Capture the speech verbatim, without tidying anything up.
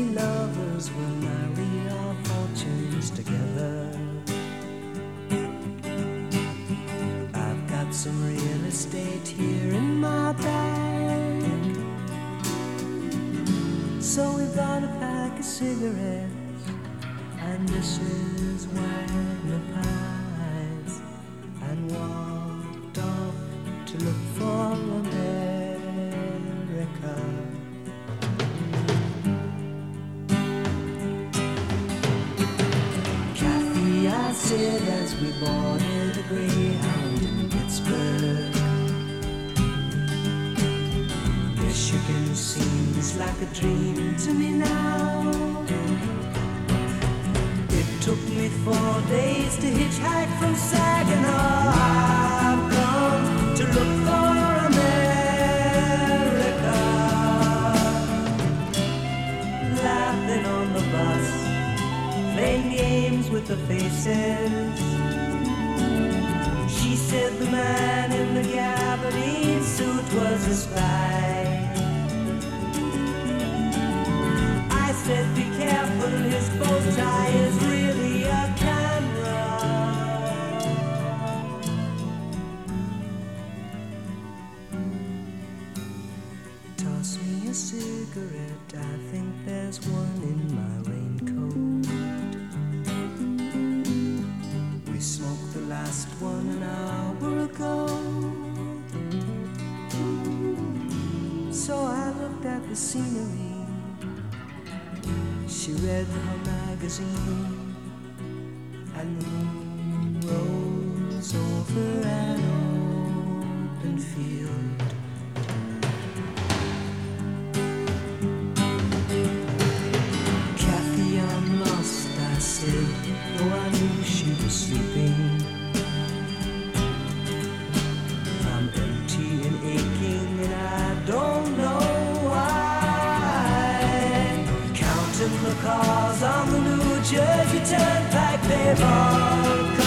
we lovers will marry our fortunes together. I've got some real estate here in my bag, so we bought a pack of cigarettes and Missus Wagner pies, and walked off to look for America. Kathy, I said as we boarded a Greyhound in Pittsburgh, Michigan seems like a dream to me now. It took me four days to hitchhike from Saginaw. I've come to look for America. Laughing on the bus, playing games with the faces. She said the man in the gabardine suit was a spy. I said, be careful, his bow tie is really a camera. Toss me a cigarette, I think there's one in my raincoat. We smoked the last one an hour ago. So I looked at the scenery. She read her magazine, and the moon rose over an open field. Kathy, I'm lost, I said, though I knew she was sleeping. I'm empty and aching, and I don't know the cars on the New Jersey Turnpike, they've all